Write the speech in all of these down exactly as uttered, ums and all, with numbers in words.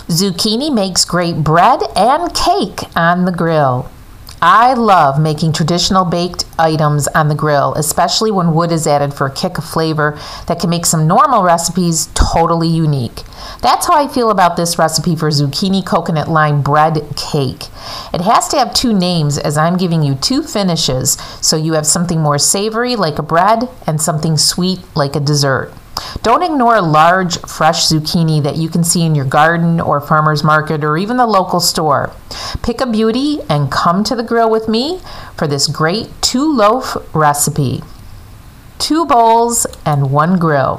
Zucchini makes great bread and cake on the grill. I love making traditional baked items on the grill, especially when wood is added for a kick of flavor that can make some normal recipes totally unique. That's how I feel about this recipe for zucchini coconut lime bread cake. It has to have two names as I'm giving you two finishes, so you have something more savory like a bread and something sweet like a dessert. Don't ignore a large, fresh zucchini that you can see in your garden or farmer's market or even the local store. Pick a beauty and come to the grill with me for this great two-loaf recipe. Two bowls and one grill.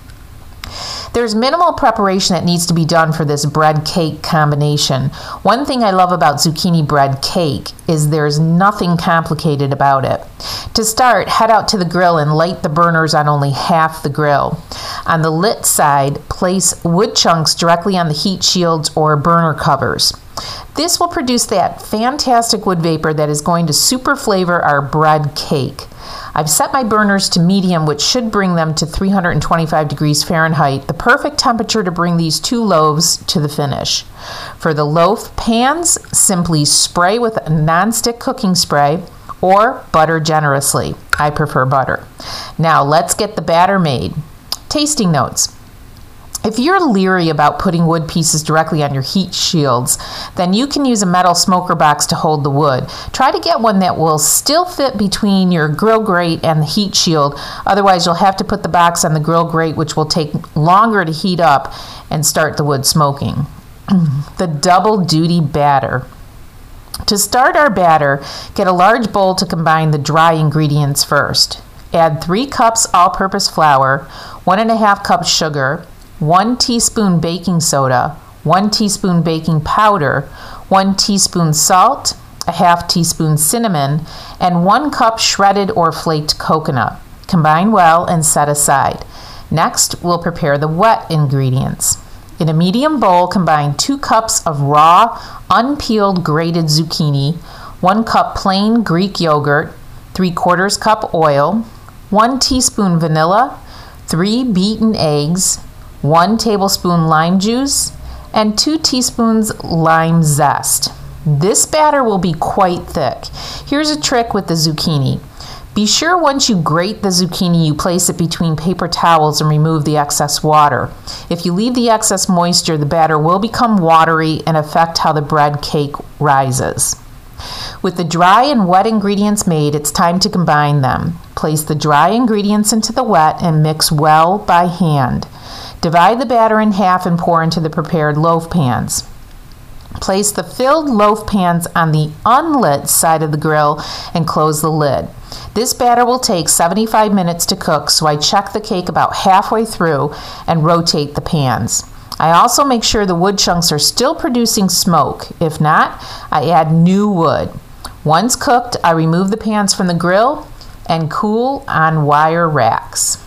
There's minimal preparation that needs to be done for this bread cake combination. One thing I love about zucchini bread cake is there's nothing complicated about it. To start, head out to the grill and light the burners on only half the grill. On the lit side, place wood chunks directly on the heat shields or burner covers. This will produce that fantastic wood vapor that is going to super flavor our bread cake. I've set my burners to medium, which should bring them to three hundred twenty-five degrees Fahrenheit, the perfect temperature to bring these two loaves to the finish. For the loaf pans, simply spray with a nonstick cooking spray or butter generously. I prefer butter. Now let's get the batter made. Tasting notes. If you're leery about putting wood pieces directly on your heat shields, then you can use a metal smoker box to hold the wood. Try to get one that will still fit between your grill grate and the heat shield. Otherwise, you'll have to put the box on the grill grate, which will take longer to heat up and start the wood smoking. The double duty batter. To start our batter, get a large bowl to combine the dry ingredients first. Add three cups all-purpose flour, one and a half cups sugar, one teaspoon baking soda, one teaspoon baking powder, one teaspoon salt, a half teaspoon cinnamon, and one cup shredded or flaked coconut. Combine well and set aside. Next, we'll prepare the wet ingredients. In a medium bowl, combine two cups of raw, unpeeled grated zucchini, one cup plain Greek yogurt, three quarters cup oil, one teaspoon vanilla, three beaten eggs, one tablespoon lime juice, and two teaspoons lime zest. This batter will be quite thick. Here's a trick with the zucchini. Be sure once you grate the zucchini, you place it between paper towels and remove the excess water. If you leave the excess moisture, the batter will become watery and affect how the bread cake rises. With the dry and wet ingredients made, it's time to combine them. Place the dry ingredients into the wet and mix well by hand. Divide the batter in half and pour into the prepared loaf pans. Place the filled loaf pans on the unlit side of the grill and close the lid. This batter will take seventy-five minutes to cook, so I check the cake about halfway through and rotate the pans. I also make sure the wood chunks are still producing smoke. If not, I add new wood. Once cooked, I remove the pans from the grill and cool on wire racks.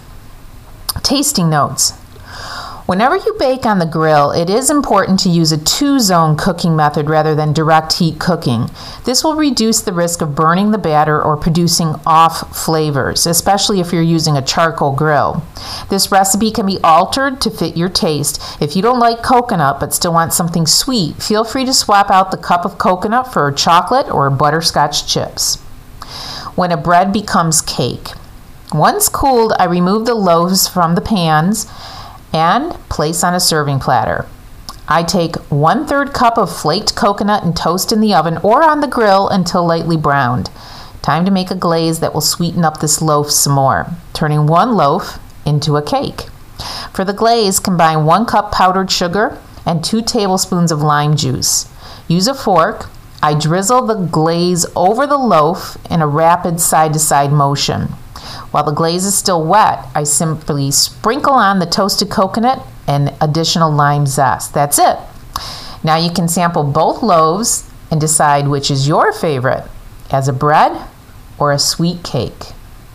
Tasting notes. Whenever you bake on the grill, it is important to use a two-zone cooking method rather than direct heat cooking. This will reduce the risk of burning the batter or producing off flavors, especially if you're using a charcoal grill. This recipe can be altered to fit your taste. If you don't like coconut but still want something sweet, feel free to swap out the cup of coconut for chocolate or butterscotch chips. When a bread becomes cake. Once cooled, I remove the loaves from the pans and place on a serving platter. I take one third cup of flaked coconut and toast in the oven or on the grill until lightly browned. Time to make a glaze that will sweeten up this loaf some more, turning one loaf into a cake. For the glaze, combine one cup powdered sugar and two tablespoons of lime juice. Use a fork. I drizzle the glaze over the loaf in a rapid side-to-side motion. While the glaze is still wet, I simply sprinkle on the toasted coconut and additional lime zest. That's it. Now you can sample both loaves and decide which is your favorite, as a bread or a sweet cake.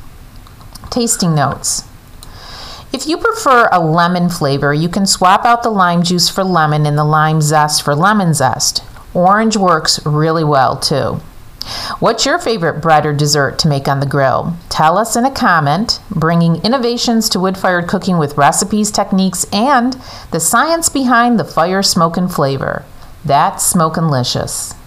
Tasting notes. If you prefer a lemon flavor, you can swap out the lime juice for lemon and the lime zest for lemon zest. Orange works really well too. What's your favorite bread or dessert to make on the grill? Tell us in a comment, bringing innovations to wood-fired cooking with recipes, techniques, and the science behind the fire, smoke, and flavor. That's Smokin' Licious.